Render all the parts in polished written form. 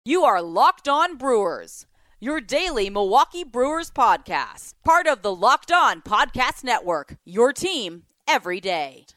You are Locked On Brewers, your daily Milwaukee Brewers podcast. Part of the Locked On Podcast Network, your team every day.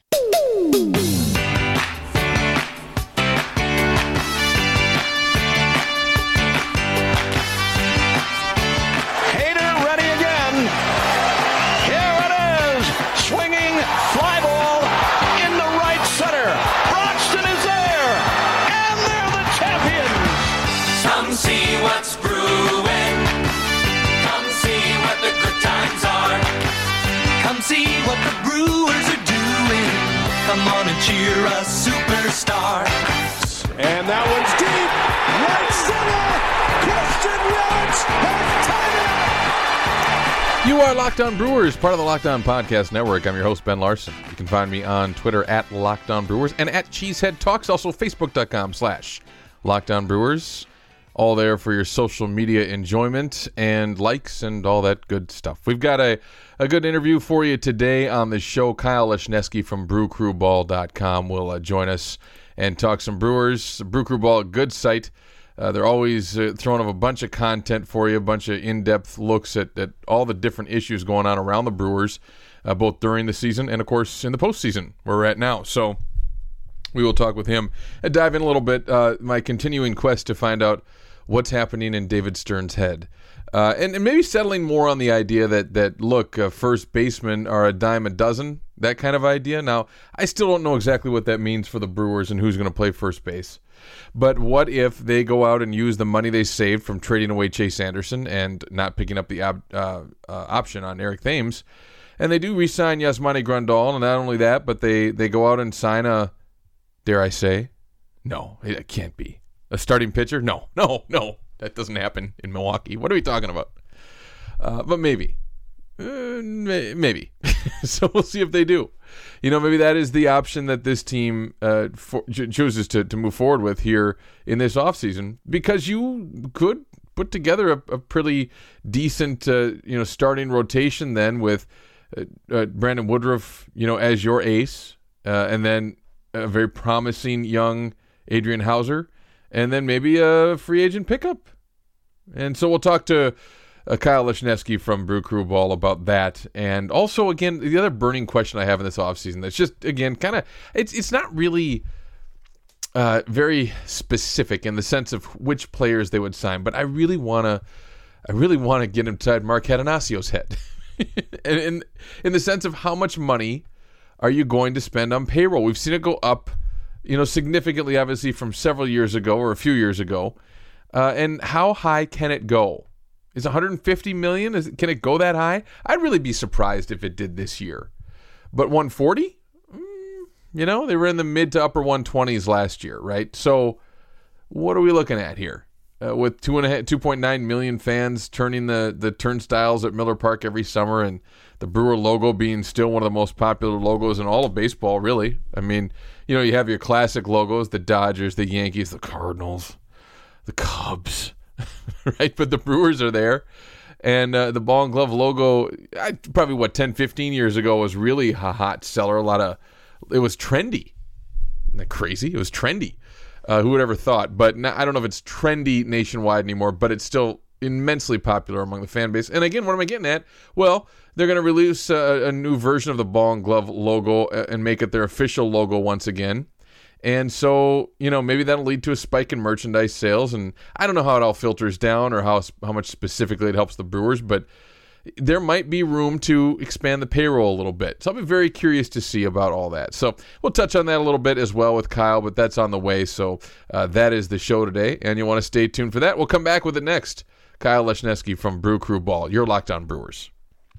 Hader ready again. Here it is. Swinging fly ball into right center. Broxton is there. And they're the champions. Come see what's brewing. Come see what the good times are. Come see what the Brewers are doing. Come on and cheer a superstar. And that one's deep. Right center. Christian Yelich has tied it up. You are Locked On Brewers, part of the Locked On Podcast Network. I'm your host, Ben Larson. You can find me on Twitter at Locked On Brewers and at Cheesehead Talks, also Facebook.com/Locked On Brewers. All there for your social media enjoyment and likes and all that good stuff. We've got a good interview for you today on the show. Kyle Leshneski from BrewCrewBall.com will join us and talk some Brewers. Brew Crew Ball, a good site. They're always throwing up a bunch of content for you, a bunch of in-depth looks at all the different issues going on around the Brewers, both during the season and, of course, in the postseason where we're at now. So we will talk with him and dive in a little bit. My continuing quest to find out what's happening in David Stearns' head. And maybe settling more on the idea that look, first basemen are a dime a dozen, that kind of idea. Now, I still don't know exactly what that means for the Brewers and who's going to play first base. But what if they go out and use the money they saved from trading away Chase Anderson and not picking up the option on Eric Thames, and they do re-sign Yasmani Grandal, and not only that, but they go out and sign a, dare I say, no, it can't be. A starting pitcher? No. That doesn't happen in Milwaukee. What are we talking about? But maybe. Maybe. So we'll see if they do. Maybe that is the option that this team chooses to move forward with here in this offseason, because you could put together a pretty decent, starting rotation then with Brandon Woodruff, as your ace, and then a very promising young Adrian Hauser, and then maybe a free agent pickup. And so we'll talk to Kyle Leshneski from Brew Crew Ball about that. And also, again, the other burning question I have in this offseason that's just, again, kind of, it's not really very specific in the sense of which players they would sign, but I really want to get inside Mark Atanasio's head. and in the sense of how much money are you going to spend on payroll? We've seen it go up significantly, obviously, from several years ago or a few years ago. And how high can it go? Is $150 million? Can it go that high? I'd really be surprised if it did this year. But 140? They were in the mid to upper 120s last year, right? So what are we looking at here? With 2.9 million fans turning the turnstiles at Miller Park every summer, and the Brewer logo being still one of the most popular logos in all of baseball, really. I mean, you have your classic logos, the Dodgers, the Yankees, the Cardinals, the Cubs, right? But the Brewers are there. And the ball and glove logo, probably 10, 15 years ago, was really a hot seller. It was trendy. Isn't that crazy? It was trendy. Who would ever thought? But I don't know if it's trendy nationwide anymore, but it's still immensely popular among the fan base. And again, what am I getting at? Well, they're going to release a new version of the ball and glove logo and make it their official logo once again. And so, maybe that'll lead to a spike in merchandise sales. And I don't know how it all filters down or how much specifically it helps the Brewers, but there might be room to expand the payroll a little bit. So I'll be very curious to see about all that. So we'll touch on that a little bit as well with Kyle, but that's on the way. So that is the show today, and you want to stay tuned for that. We'll come back with it next. Kyle Leshneski from Brew Crew Ball. You're Locked On Brewers.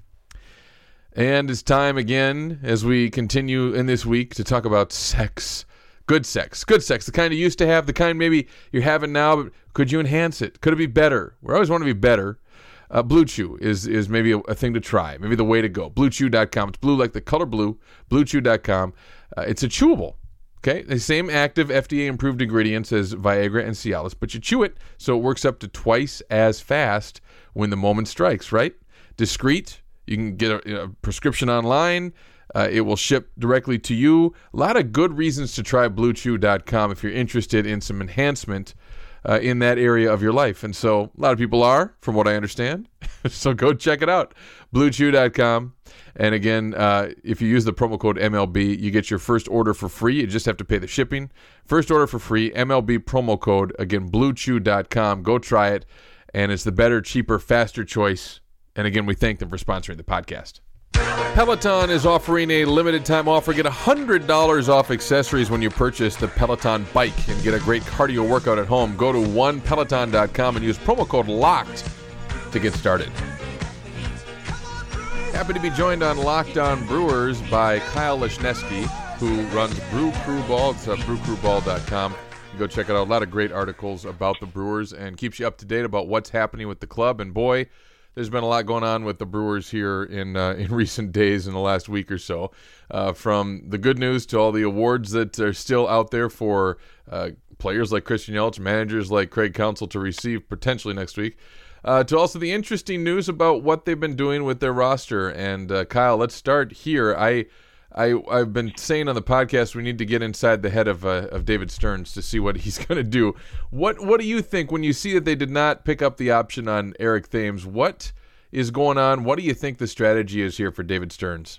And it's time again, as we continue in this week, to talk about sex. Good sex, the kind you used to have, the kind maybe you're having now, but could you enhance it? Could it be better? We always want to be better. Blue Chew is maybe a thing to try, maybe the way to go. BlueChew.com. It's blue like the color blue. BlueChew.com. It's a chewable. Okay, the same active FDA-approved ingredients as Viagra and Cialis, but you chew it so it works up to twice as fast when the moment strikes, right? Discreet. You can get a prescription online. It will ship directly to you. A lot of good reasons to try BlueChew.com if you're interested in some enhancement in that area of your life. And so a lot of people are, from what I understand. So go check it out, BlueChew.com. And again, if you use the promo code MLB, you get your first order for free. You just have to pay the shipping. First order for free, MLB promo code. Again, BlueChew.com. Go try it. And it's the better, cheaper, faster choice. And again, we thank them for sponsoring the podcast. Peloton is offering a limited time offer. Get $100 off accessories when you purchase the Peloton bike and get a great cardio workout at home. Go to onepeloton.com and use promo code LOCKED to get started. Happy to be joined on Locked On Brewers by Kyle Leshneski, who runs Brew Crew Ball. It's brewcrewball.com. Go check it out. A lot of great articles about the Brewers and keeps you up to date about what's happening with the club. And boy, there's been a lot going on with the Brewers here in recent days, in the last week or so. From the good news to all the awards that are still out there for players like Christian Yelich, managers like Craig Counsell to receive potentially next week, to also the interesting news about what they've been doing with their roster. And Kyle, let's start here. I've been saying on the podcast we need to get inside the head of David Stearns to see what he's going to do. What do you think when you see that they did not pick up the option on Eric Thames? What is going on? What do you think the strategy is here for David Stearns?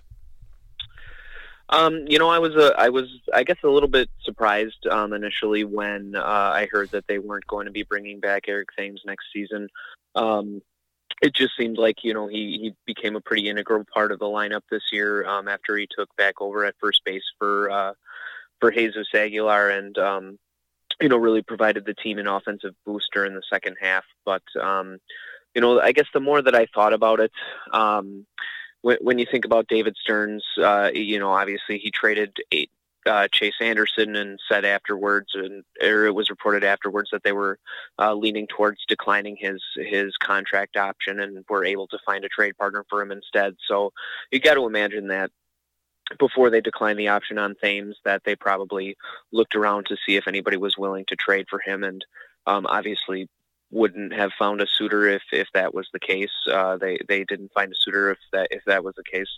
I was I guess a little bit surprised initially when I heard that they weren't going to be bringing back Eric Thames next season. It just seemed like, he became a pretty integral part of the lineup this year after he took back over at first base for Jesus Aguilar and, really provided the team an offensive booster in the second half. But, I guess the more that I thought about it, when you think about David Stearns, obviously he traded Chase Anderson and said afterwards, or it was reported afterwards, that they were leaning towards declining his contract option and were able to find a trade partner for him instead. So you got to imagine that before they declined the option on Thames, that they probably looked around to see if anybody was willing to trade for him, and obviously wouldn't have found a suitor if that was the case. They didn't find a suitor if that was the case.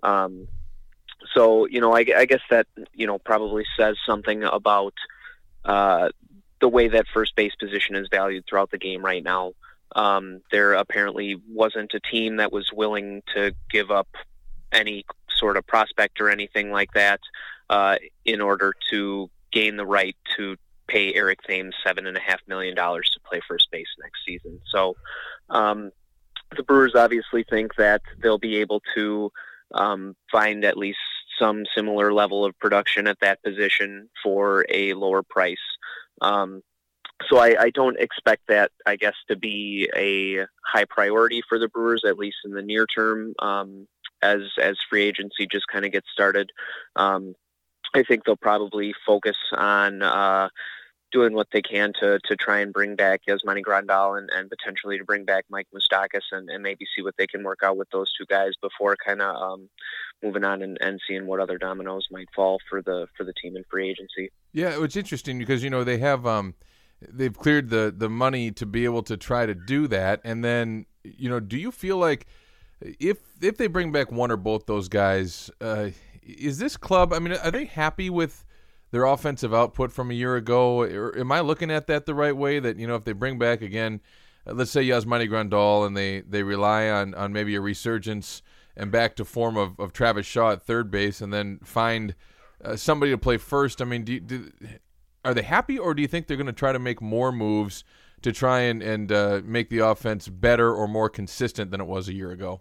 So, I guess that, probably says something about the way that first base position is valued throughout the game right now. There apparently wasn't a team that was willing to give up any sort of prospect or anything like that in order to gain the right to pay Eric Thames $7.5 million to play first base next season. So the Brewers obviously think that they'll be able to find at least some similar level of production at that position for a lower price. So I don't expect that, I guess, to be a high priority for the Brewers, at least in the near term, as free agency just kind of gets started. I think they'll probably focus on doing what they can to try and bring back Yasmani Grandal and potentially to bring back Mike Moustakas and maybe see what they can work out with those two guys before kind of moving on and seeing what other dominoes might fall for the team in free agency. Yeah, it's interesting because, they have they've cleared the money to be able to try to do that. And then, do you feel like if they bring back one or both those guys, is this club, are they happy with their offensive output from a year ago? Or am I looking at that the right way? That, if they bring back again, let's say Yasmani Grandal, and they rely on maybe a resurgence and back to form of Travis Shaw at third base, and then find somebody to play first. Are they happy, or do you think they're going to try to make more moves to try and make the offense better or more consistent than it was a year ago?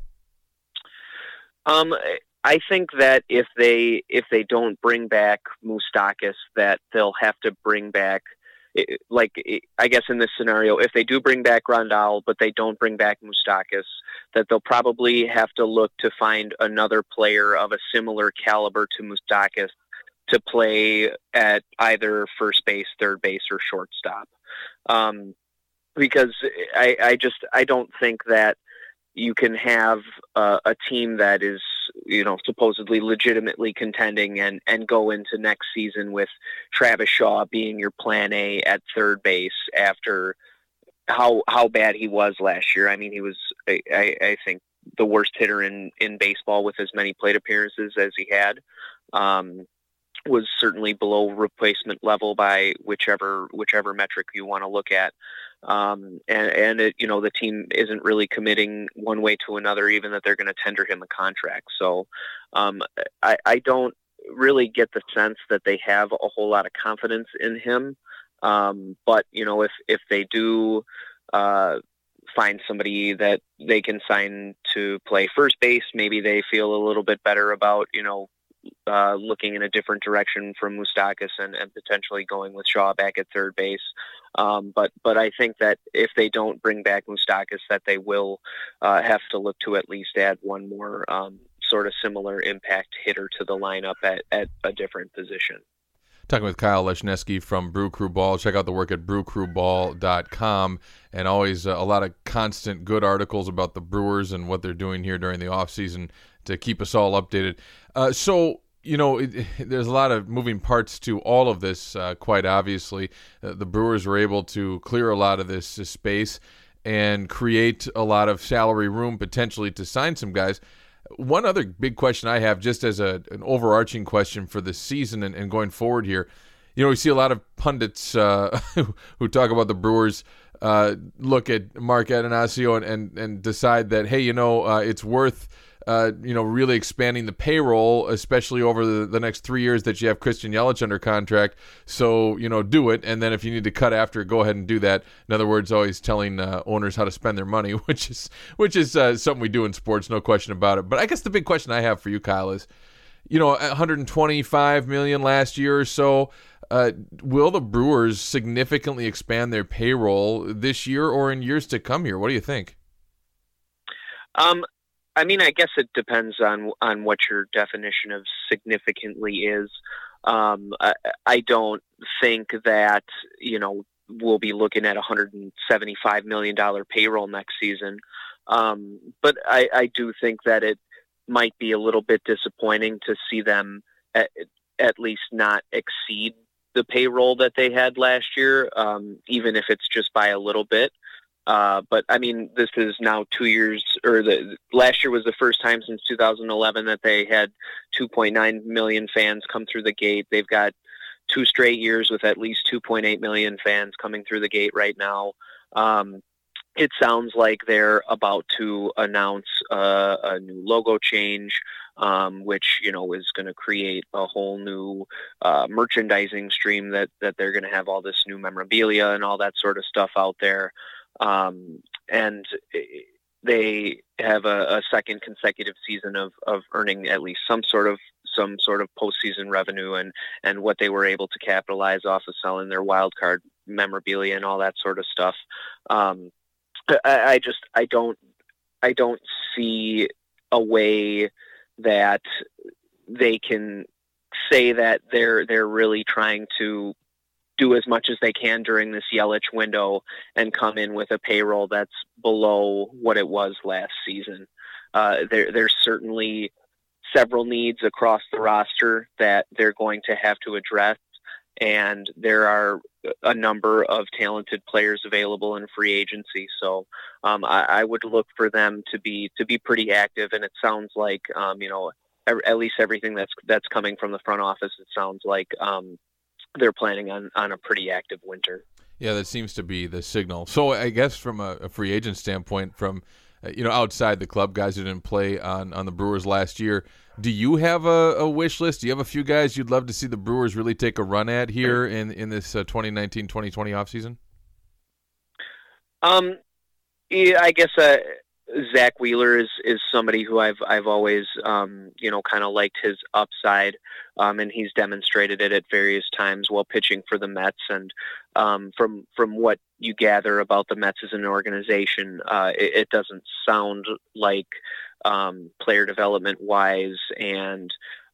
I think that if they don't bring back Moustakas, that they'll have to bring back, I guess in this scenario, if they do bring back Grandal, but they don't bring back Moustakas, that they'll probably have to look to find another player of a similar caliber to Moustakas to play at either first base, third base, or shortstop. Because I don't think that you can have a team that is, supposedly legitimately contending and go into next season with Travis Shaw being your plan A at third base after how bad he was last year. He was, I think, the worst hitter in baseball with as many plate appearances as he had. was certainly below replacement level by whichever metric you want to look at. And it, the team isn't really committing one way to another, even that they're going to tender him a contract. So I don't really get the sense that they have a whole lot of confidence in him. But if they do find somebody that they can sign to play first base, maybe they feel a little bit better about, looking in a different direction from Moustakas and potentially going with Shaw back at third base. But I think that if they don't bring back Moustakas, that they will have to look to at least add one more sort of similar impact hitter to the lineup at a different position. Talking with Kyle Leshneski from Brew Crew Ball. Check out the work at brewcrewball.com, and always a lot of constant good articles about the Brewers and what they're doing here during the offseason to keep us all updated. There's a lot of moving parts to all of this, quite obviously. The Brewers were able to clear a lot of this space and create a lot of salary room potentially to sign some guys. One other big question I have, just as an overarching question for the season and going forward here, we see a lot of pundits who talk about the Brewers look at Mark Atanasio and decide that, hey, it's worth really expanding the payroll, especially over the next 3 years that you have Christian Yelich under contract. So, do it. And then if you need to cut after, go ahead and do that. In other words, always telling owners how to spend their money, which is something we do in sports, no question about it. But I guess the big question I have for you, Kyle, is, $125 million last year or so. Will the Brewers significantly expand their payroll this year or in years to come here? What do you think? I guess it depends on what your definition of significantly is. I don't think that, we'll be looking at $175 million payroll next season. But I do think that it might be a little bit disappointing to see them at least not exceed the payroll that they had last year, even if it's just by a little bit. But this is now 2 years, or last year was the first time since 2011 that they had 2.9 million fans come through the gate. They've got 2 straight years with at least 2.8 million fans coming through the gate right now. It sounds like they're about to announce a new logo change, which, is going to create a whole new merchandising stream that they're going to have all this new memorabilia and all that sort of stuff out there. And they have a second consecutive season of earning at least some sort of postseason revenue, and what they were able to capitalize off of selling their wild card memorabilia and all that sort of stuff. I don't see a way that they can say that they're really trying to do as much as they can during this Yelich window and come in with a payroll that's below what it was last season. There's certainly several needs across the roster that they're going to have to address, and there are a number of talented players available in free agency. So I would look for them to be pretty active, and it sounds like at least everything that's coming from the front office, it sounds like they're planning on a pretty active winter. Yeah, that seems to be the signal. So I guess from a free agent standpoint, from outside the club, guys who didn't play on the Brewers last year, do you have a wish list? Do you have a few guys you'd love to see the Brewers really take a run at here in this 2019-2020 offseason? Yeah, I guess Zach Wheeler is somebody who I've always kind of liked his upside, and he's demonstrated it at various times while pitching for the Mets. And from what you gather about the Mets as an organization, it doesn't sound like player development wise and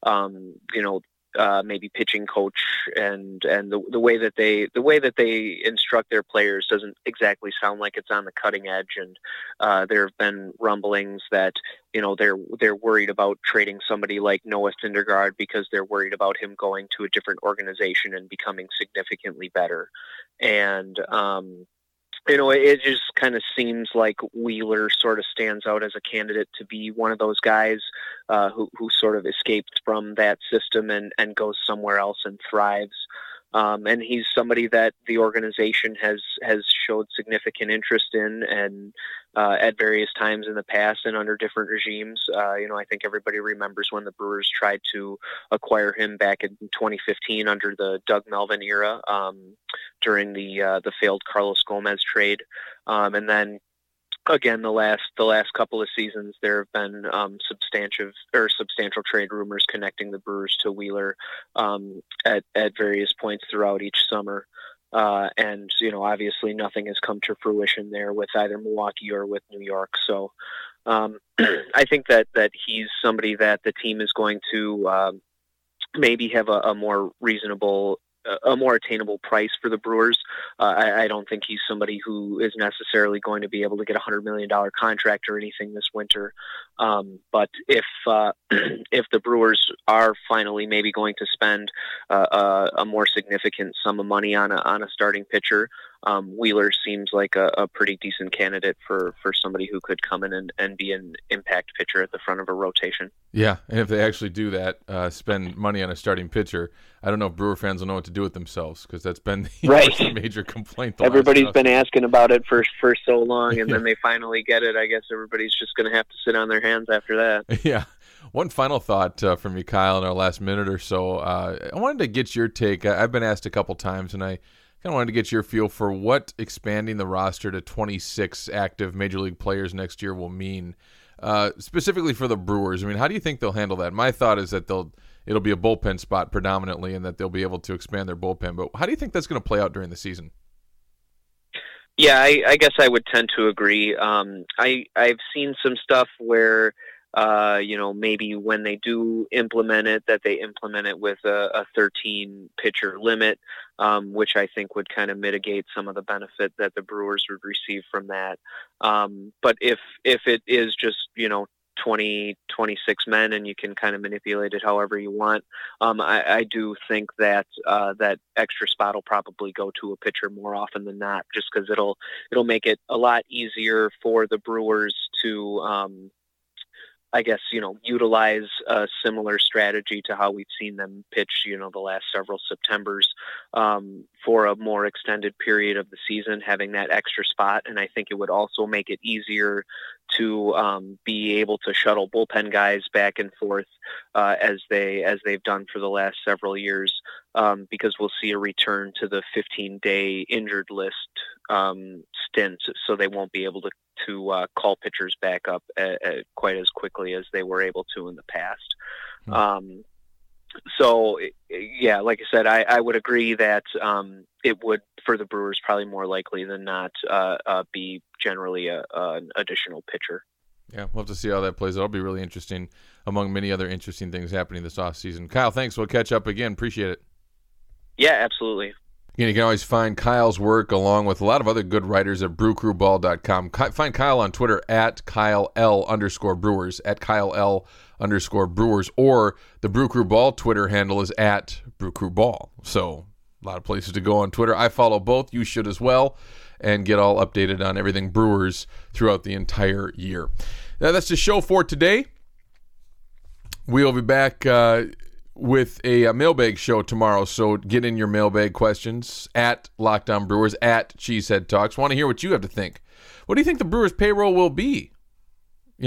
maybe pitching coach and the way that they instruct their players doesn't exactly sound like it's on the cutting edge. And there have been rumblings that they're worried about trading somebody like Noah Syndergaard because they're worried about him going to a different organization and becoming significantly better. And It just kind of seems like Wheeler sort of stands out as a candidate to be one of those guys who sort of escaped from that system and goes somewhere else and thrives. And he's somebody that the organization has showed significant interest in, and at various times in the past and under different regimes. I think everybody remembers when the Brewers tried to acquire him back in 2015 under the Doug Melvin era during the failed Carlos Gomez trade, and then. Again, the last couple of seasons, there have been substantial trade rumors connecting the Brewers to Wheeler at various points throughout each summer, and obviously nothing has come to fruition there with either Milwaukee or with New York. So I think that he's somebody that the team is going to maybe have a more reasonable. A more attainable price for the Brewers. I don't think he's somebody who is necessarily going to be able to get a $100 million contract or anything this winter. But if the Brewers are finally maybe going to spend a more significant sum of money on a starting pitcher, Wheeler seems like a pretty decent candidate for somebody who could come in and be an impact pitcher at the front of a rotation. Yeah, and if they actually do that, spend money on a starting pitcher, I don't know if Brewer fans will know what to do with themselves, because that's been the major complaint. Everybody's been asking about it for so long, and then they finally get it. I guess everybody's just going to have to sit on their hands after that. Yeah. One final thought from you, Kyle, in our last minute or so. I wanted to get your take. I've been asked a couple times, and I kind of wanted to get your feel for what expanding the roster to 26 active Major League players next year will mean, specifically for the Brewers. I mean, how do you think they'll handle that? My thought is that it'll be a bullpen spot predominantly, and that they'll be able to expand their bullpen. But how do you think that's going to play out during the season? Yeah, I guess I would tend to agree. I've seen some stuff where maybe when they do implement it, that they implement it with a 13 pitcher limit, which I think would kind of mitigate some of the benefit that the Brewers would receive from that. But if it is just, 20, 26 men, and you can kind of manipulate it however you want, I do think that that extra spot will probably go to a pitcher more often than not, just because it'll make it a lot easier for the Brewers to utilize a similar strategy to how we've seen them pitch, the last several Septembers, for a more extended period of the season, having that extra spot. And I think it would also make it easier to be able to shuttle bullpen guys back and forth as they've done for the last several years, because we'll see a return to the 15-day injured list stint, so they won't be able to call pitchers back up quite as quickly as they were able to in the past. So, yeah, like I said, I would agree that it would, for the Brewers, probably more likely than not be generally an additional pitcher. Yeah, we'll have to see how that plays out. It'll be really interesting, among many other interesting things happening this offseason. Kyle, thanks. We'll catch up again. Appreciate it. Yeah, absolutely. Again, you can always find Kyle's work along with a lot of other good writers at brewcrewball.com. Find Kyle on Twitter at KyleL_Brewers, at KyleL_Brewers, or the Brew Crew Ball Twitter handle is at Brew Crew Ball. So a lot of places to go on Twitter. I follow both. You should as well, and get all updated on everything Brewers throughout the entire year. Now, that's the show for today. We'll be back with a mailbag show tomorrow, so get in your mailbag questions at Locked On Brewers, at Cheesehead Talks. Want to hear what you have to think. What do you think the Brewers' payroll will be, in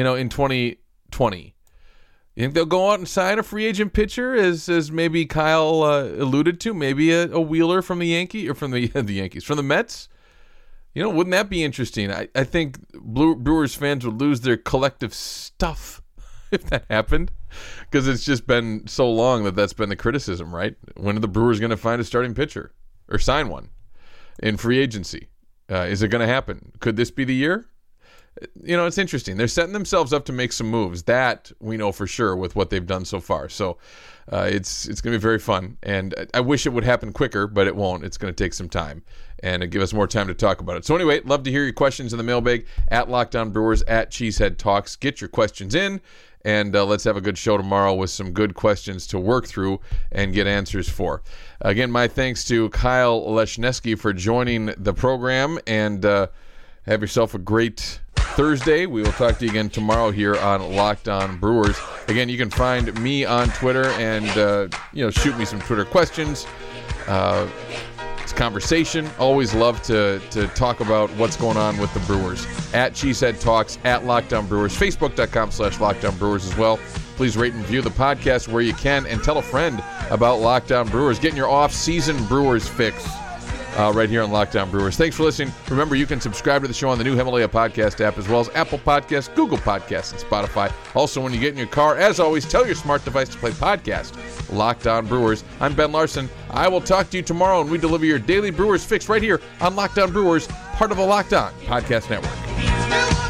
2020? You think they'll go out and sign a free agent pitcher, as maybe Kyle alluded to, maybe a Wheeler from the Yankees, or from the Yankees, from the Mets? Wouldn't that be interesting? I think Brewers fans would lose their collective stuff if that happened, because it's just been so long that's been the criticism, right? When are the Brewers going to find a starting pitcher or sign one in free agency? Is it going to happen? Could this be the year? It's interesting. They're setting themselves up to make some moves. That we know for sure with what they've done so far. So it's going to be very fun. And I wish it would happen quicker, but it won't. It's going to take some time and give us more time to talk about it. So anyway, love to hear your questions in the mailbag at Locked On Brewers, at Cheesehead Talks. Get your questions in, and let's have a good show tomorrow with some good questions to work through and get answers for. Again, my thanks to Kyle Leshneski for joining the program, and have yourself a great Thursday. We will talk to you again tomorrow here on Locked On Brewers. Again, you can find me on Twitter and shoot me some Twitter questions. It's conversation. Always love to talk about what's going on with the Brewers. At Cheesehead Talks, at Locked On Brewers, Facebook.com/Locked On Brewers as well. Please rate and review the podcast where you can, and tell a friend about Locked On Brewers. Getting your off-season Brewers fix right here on Locked On Brewers. Thanks for listening. Remember, you can subscribe to the show on the new Himalaya podcast app, as well as Apple Podcasts, Google Podcasts, and Spotify. Also, when you get in your car, as always, tell your smart device to play podcast Locked On Brewers. I'm Ben Larson. I will talk to you tomorrow, and we deliver your daily Brewers fix right here on Locked On Brewers, part of the Locked On Podcast Network.